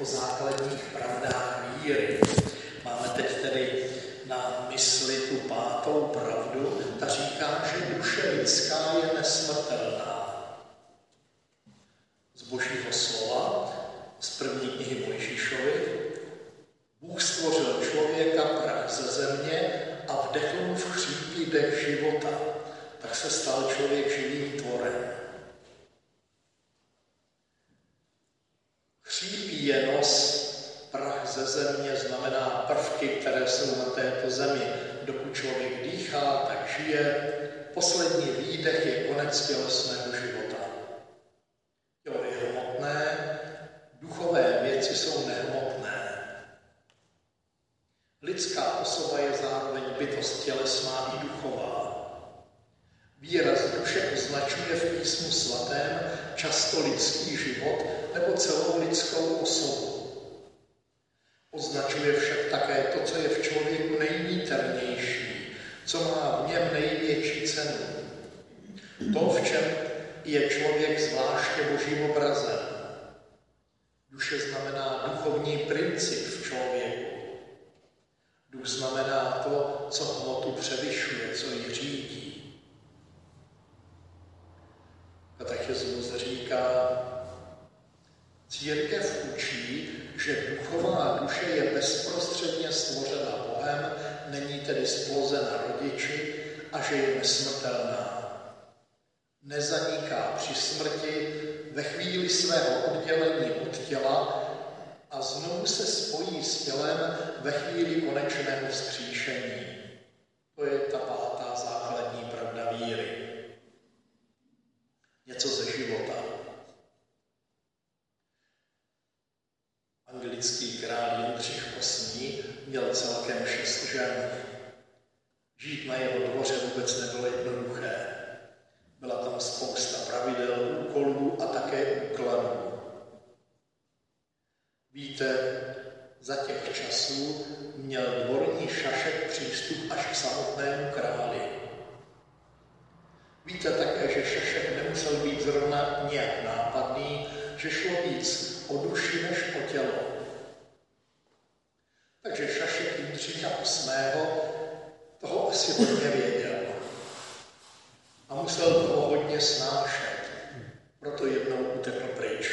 o základních pravdách víry. Máme teď tedy na mysli tu pátou pravdu, ta říká, že duše lidská je nesmrtelná. Z Božího slova, z první knihy Mojžíšovy, Bůh stvořil člověka prach ze země a vdechl mu v chřípí dech života. Tak se stal člověk živým tvorem. Chřípí je nos, prach ze země znamená prvky, které jsou na této zemi. Dokud člověk dýchá, tak žije. Poslední výdech je konec tělesného života. Tělo je hmotné, duchové věci jsou nehmotné. Lidská osoba je zároveň bytost tělesná i duchová. Výraz duše označuje v písmu svatém často lidský život nebo celou lidskou osobu. Označuje však také to, co je v člověku nejniternější, co má v něm největší cenu. To, v čem je člověk zvláště Božím obrazem. Duše znamená duchovní princip v člověku. Duch znamená to, co hmotu převyšuje, co ji řídí. Katechismus říká, církev učí, že duchová duše je bezprostředně stvořena Bohem, není tedy splozena rodiči a že je nesmrtelná. Nezaniká při smrti, ve chvíli svého oddělení od těla a znovu se spojí s tělem ve chvíli konečného vzkříšení. To je ta pátá základní pravda víry. Něco ze života. Anglický král Jindřich VIII. Měl celkem 6 žen. Žít na jeho dvoře vůbec nebylo jednoduché. Byla tam spousta pravidel, úkolů a také úkladů. Víte, za těch časů měl dvorní šašek přístup až k samotnému králi. Víte také, že šašek nemusel být zrovna nějak nápadný, že šlo víc o duši než o tělo. Takže šašek Jindřicha VIII. Toho asi hodně věděl. A musel toho hodně snášet. Proto jednou utekl pryč.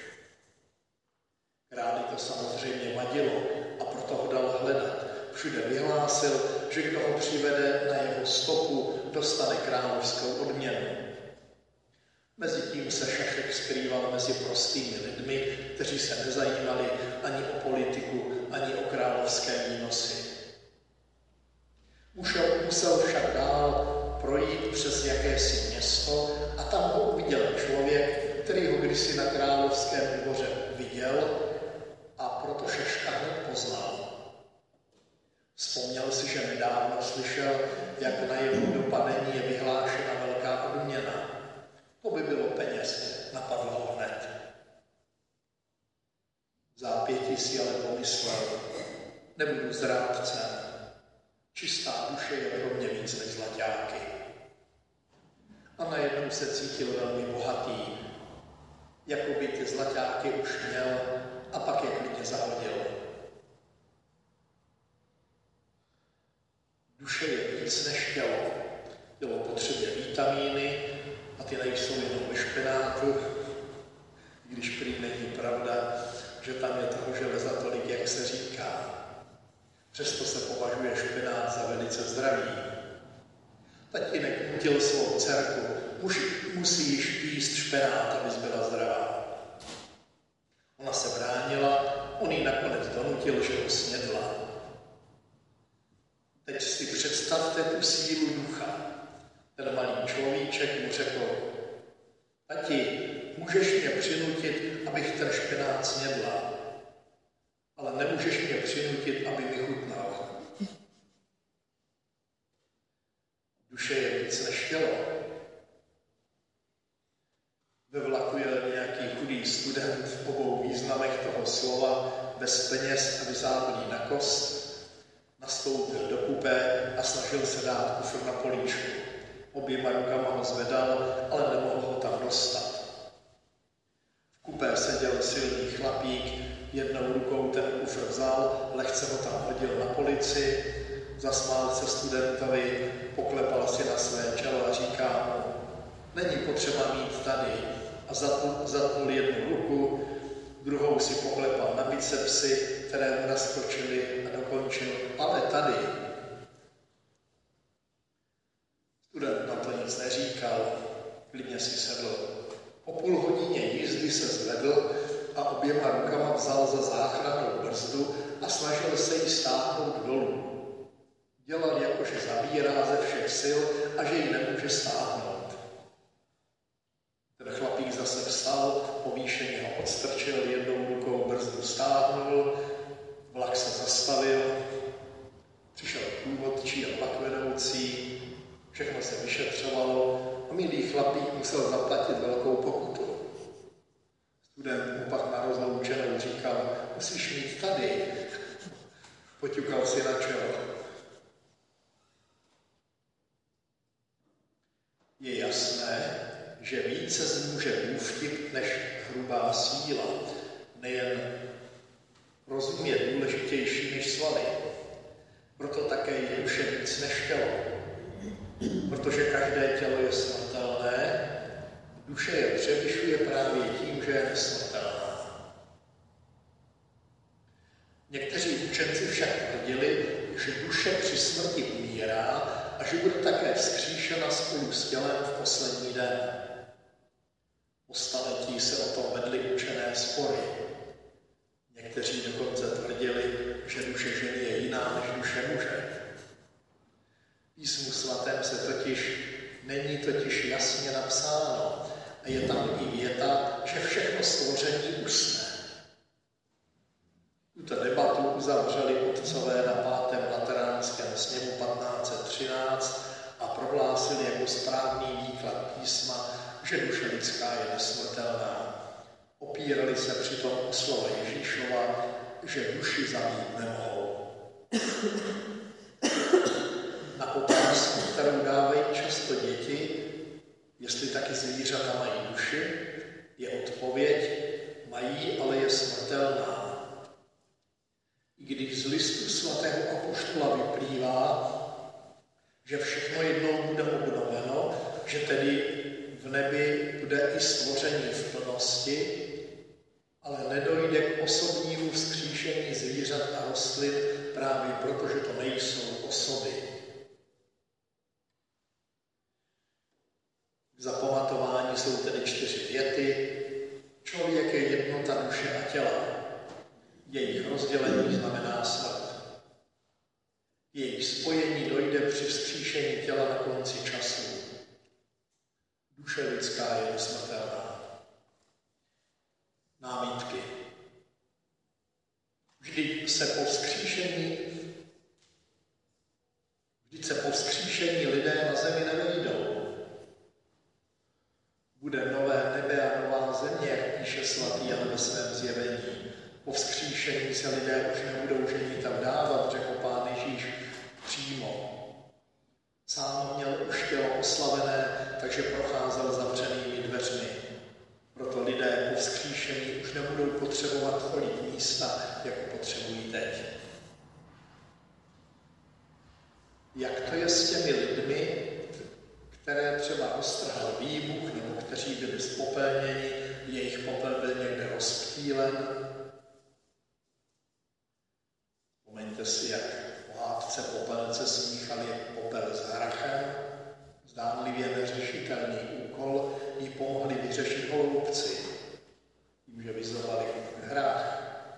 Králi to samozřejmě vadilo a proto ho dal hledat. Všude vyhlásil, že kdo ho přivede na jeho stopu, dostane královskou odměnu. Mezitím se šašek skrýval mezi prostými lidmi, kteří se nezajímali ani o politiku, ani o královské výnosy. Musel však dál projít přes jakési město a tam ho uviděl člověk, který ho kdysi na královském dvoře viděl a proto šaška hned poznal. Vzpomněl si, že nedávno slyšel, jak na jeho dopadení je vyhlášena velká odměna. To by bylo peněz, napadlo ho hned. Zápětí si ale pomyslel, nebudu zrádcem. Čistá duše je pro mě víc než zlaťáky. A najednou se cítil velmi bohatý, jako by ty zlaťáky už měl a pak je klidně zahodil. Duše je víc než tělo. Tělo potřebuje vitamíny a ty nejsou jenom ve špenátu, když prý není pravda, že tam je toho železa tolik, jak se říká. Přesto se považuje špenát za velice zdravý. Tatínek nutil svou dcerku, musí již jíst špenát, abys byla zdravá. Ona se bránila, on ji nakonec donutil, že ho snědla. Teď si představte tu sílu ducha. Ten malý človíček mu řekl, tati, můžeš mě přinutit, abych ten špenát snědla, ale nemůžeš mě přinutit, aby mi chutnal. Duše je víc než tělo. Ve vlaku jel nějaký chudý student v obou významech toho slova, bez peněz a vyzávaný na kost, nastoupil do kupé a snažil se dát kufr na políčku. Oběma rukama ho zvedal, ale nemohl ho tam dostat. V kupé seděl silný chlapík, jednou rukou ten kufr vzal, lehce ho tam hodil na polici, zasmál se studentovi, poklepal si na své čelo a říká mu, není potřeba mít tady. A zatnul jednu ruku, druhou si poklepal na bicepsy, které mu naskočily a dokončil, ale tady. Student na to nic neříkal, klidně si sedl. Po půl hodině jízdy se zvedl a oběma rukama vzal za záchrannou brzdu a snažil se jí stáhnout dolů. Dělal jako, že zabírá ze všech sil a že ji nemůže stáhnout. Ten chlapík zase vstal, povýšeně ho odstrčil, jednou rukou brzdu stáhnul, vlak se zastavil, přišel průvodčí a vlakvedoucí, všechno se vyšetřovalo a milý chlapík musel zaplatit velkou pokutu. Student mu pak na rozloučenou říkal, musíš mít tady. Poťukal si na čelo. Je jasné, že více zmůže úvtip než hrubá síla. Nejen rozum je důležitější než svaly. Proto také je duše víc než tělo. Protože každé tělo je smrtelné, duše je převyšuje právě tím, že je nesmrtelná. Někteří učenci však tvrdili, že duše při smrti umírá a že bude také vzkříšena spolu s tělem v poslední den. Po staletí se o tom vedly učené spory. Někteří dokonce tvrdili, že duše ženy je jiná než duše muže. V Písmu svatém není totiž jasně napsáno a je tam i věta, že všechno stvoření usne. Tuto debatu uzavřeli otcové na 5. lateránském sněmu 1513 a prohlásili jako správný výklad písma, že duše lidská je nesmrtelná. Opírali se přitom o slova Ježíšova, že duši zabít nemohou. Na otázku, kterou dávají často děti, jestli taky zvířata mají duši, je odpověď, mají, ale je smrtelná. I když z listu svatého apoštola vyplývá, že všechno jednou bude obnoveno, že tedy v nebi bude i stvoření v plnosti, ale nedojde k osobnímu vzkříšení zvířat a rostlin právě proto, že to nejsou osoby. K zapamatování jsou tedy 4 věty. Člověk je jednota duše a těla. Jejich rozdělení znamená smrt. Jejich spojení dojde při vzkříšení těla na konci času. Duše lidská je nesmrtelná. Námitky. Vždyť se po vzkříšení lidé na zemi nevejdou. Bude nové nebe a nová země, jak píše svatý Jan ve svém zjevení. Po vzkříšení se lidé už nebudou ženit a vdávat, řekl Pán Ježíš přímo. Sám měl už tělo oslavené, takže procházel zavřenými dveřmi. Proto lidé po vzkříšení už nebudou potřebovat chodit místa, jako potřebují teď. Jak to je s těmi lidmi, které třeba roztrhal výbuch, nebo kteří byli spopelněni, jejich popel byl někde rozptýlen? Vzpomeňte si, jak pohádce popelce smíchali popel s hrachem. Zdánlivě neřešitelný úkol jí pomohli vyřešit holoubci, tím, že vyzovali hrách.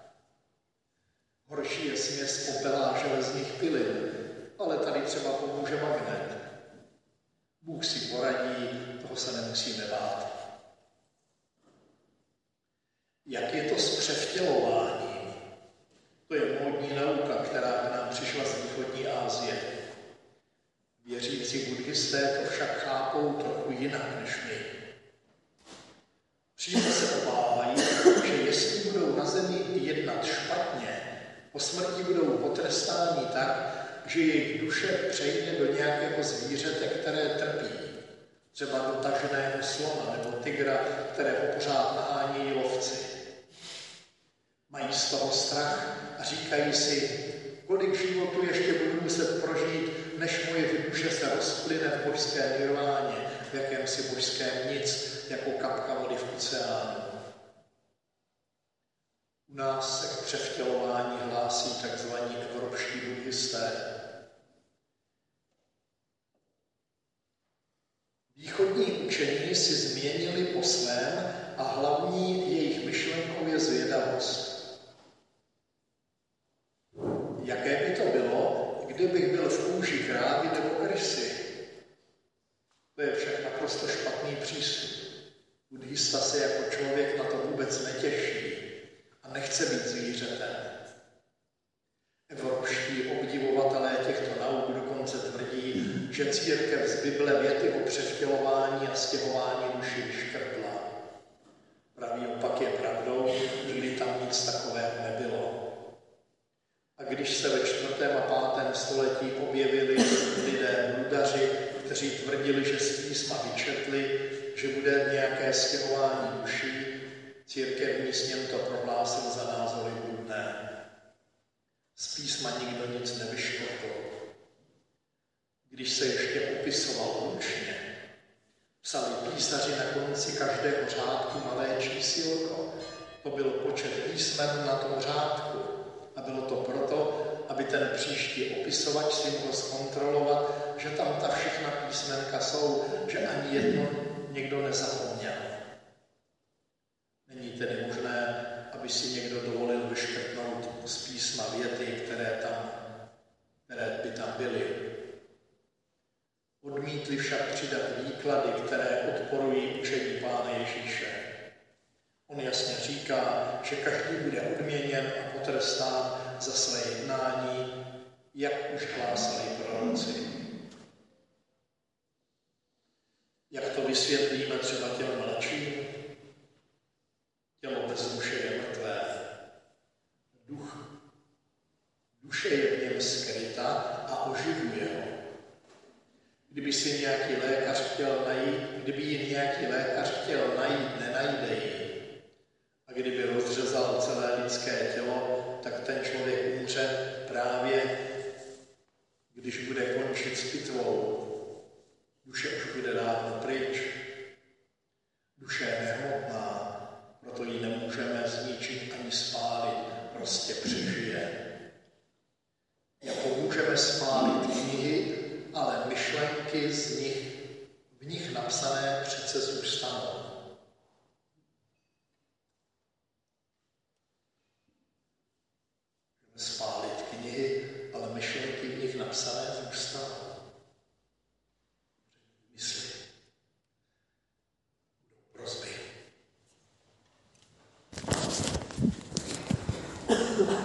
Horší je směs popela a železných pilin, ale tady třeba pomůže magnet. Bůh si poradí, toho se nemusíme bát. Jak je to s převtělováním? To je módní nauka, která k nám přišla z východní Asie. Věřící buddhisté to však chápou trochu jinak než my. Přímo se obávají, že jestli budou na zemi jednat špatně, po smrti budou potrestáni tak, že jejich duše přejde do nějakého zvířete, které trpí. Třeba do taženého slona nebo tygra, kterého pořád nahánějí lovci. Mají z toho strach a říkají si, kolik životů ještě budu muset prožít, než moje duše se rozplyne v božské nirváně, v jakémsi božském nic, jako kapka vody v oceánu. U nás se k převtělování hlásí tzv. Evropští buddhisté. Východní učení si změnili po svém a hlavní jejich myšlenkou je zvědavost. Jaké by to bylo, kdybych byl v kůži krávy nebo krysy? To je však naprosto špatný přístup. Buddhista se jako člověk na to vůbec netěší a nechce být zvířetem. Evropští obdivovatelé těchto nauk dokonce tvrdí, že církev z Bible věty o převtělování a stěhování duši vyškrtla. Pravý opak je pravdou, nikdy tam nic takového nebylo. A když se ve 4. a 5. století objevili lidé bludaři, kteří tvrdili, že z písma vyčetli, že bude nějaké stěhování duší, církevní sněm to prohlásil za názory bludné. Z písma nikdo nic nevyškrtl. Když se ještě opisoval ručně, psali písaři na konci každého řádku malé čísílko. To byl počet písmen na tom řádku. A bylo to proto, aby ten příští opisovač si mohl zkontrolovat, že tam ta všechna písmenka jsou, že ani jedno někdo nezapomněl. Není tedy možné, aby si někdo dovolil vyškrtnout z písma věty, které by tam byly. Odmítli však přidat výklady, které odporují učení Pána Ježíše. On jasně říká, že každý bude odměněn a potrestán za své jednání, jak už hlásali proroci. Jak to vysvětlíme třeba těm mladším? Tělo bez duše je mrtvé. Duše je v něm skryta a oživuje ho. Kdyby ji nějaký lékař chtěl najít, nenajde ji. A kdyby rozřezal celé lidské tělo, tak ten člověk umře právě, když bude končit s pitvou. Duše už bude dávno pryč. Duše je nehmotná, proto ji nemůžeme zničit ani spálit, prostě přežije. Jako můžeme spálit knihy, ale myšlenky v nich napsané přece zůstanou. Spálit knihy, ale myšlenky v nich napsané zůstanou. Mysli. Budou prosby.